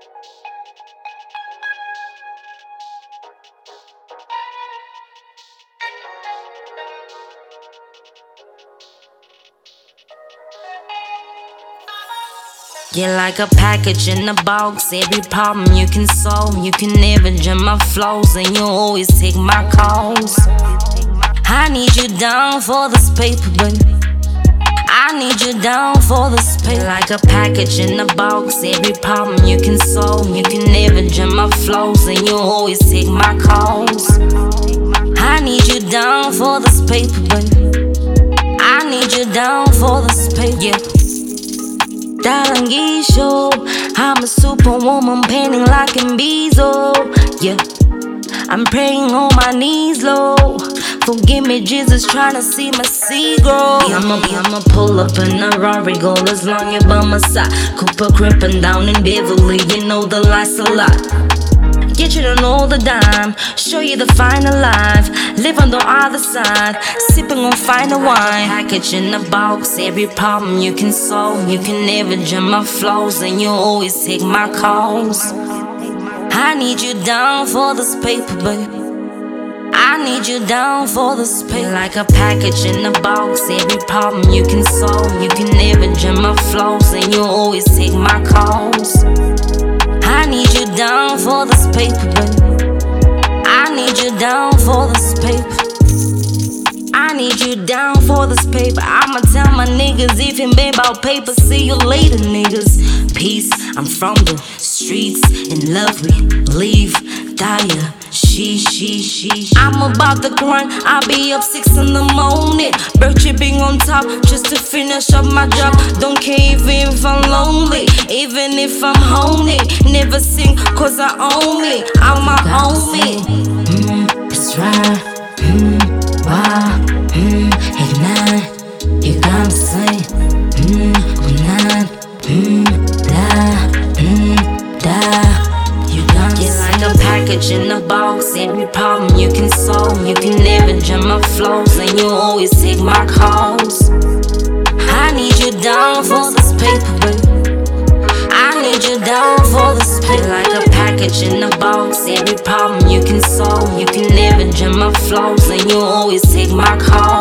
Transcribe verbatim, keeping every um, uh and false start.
You're like a package in a box. Every problem you can solve. You can never jam my flows, and you always take my calls. I need you down for this paper, baby. I need you down for this paper. You're like a package in a box. Every problem you can solve. You can never jam my flows, and you always take my calls. I need you down for this paper, baby. I need you down for this paper, yeah. Dalangisho, I'm a superwoman painting like in Bezo, yeah. I'm praying on my knees low. Forgive me, Jesus, trying to see my seed grow. I'ma, I'ma pull up in a Rari, go as long as by my side. Cooper crimping down in Beverly, you know the life's a lot. Get you to know the dime, show you the finer life. Live on the other side, sipping on finer wine. Package in a box, every problem you can solve. You can never jam my flows, and you always take my calls. I need you down for this paper, baby. I need you down for this paper. Like a package in a box, every problem you can solve. You can never jam my flows, and you always take my calls. I need you down for this paper, baby. I need you down for this paper. I need you down for this paper. I'ma tell my niggas if it ain't about paper, see you later, niggas. Peace, I'm from the streets. In love we leave, dire. She, she, she, I'm about to grind. I'll be up six in the morning. Bird chipping on top just to finish up my job. Don't care even if I'm lonely, even if I'm homely. Never sing cause I own me. I'm my own me. Mm, it's right. Mm, wow. Mm, at nine, you got me saying. Mm, nine. Mm, da. Mm, da. You're like a package in a box. Every problem you can solve. You can never jam my flows, and you always take my calls. I need you down for this paper, baby. I need you down for this paper. Like a package in a box. Every problem you can solve. You can never jam my flows, and you always take my calls.